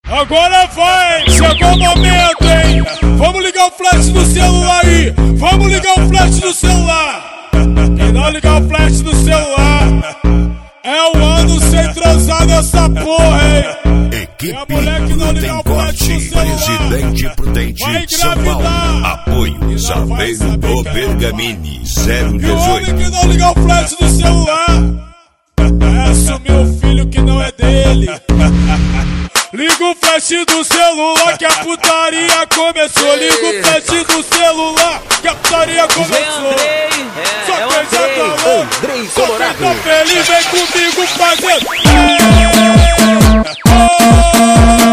Agora vai, chegou o momento, hein? Vamos ligar o flash do celular aí. Vamos ligar o flash do celular. Quem não ligar o flash do celular é o ano sem transar nessa porra, hein? Equipe Tem Corte, Presidente Prudente, São Paulo. Apoio Isabeiro do Bergamini, E o 018. homem que não ligar o flash do celular é assumir o filho que não é dele. Liga o flash do celular que a putaria começou. Liga o flash do celular que a putaria começou. Só quem já tá louco, só quem tá feliz, vem comigo fazendo.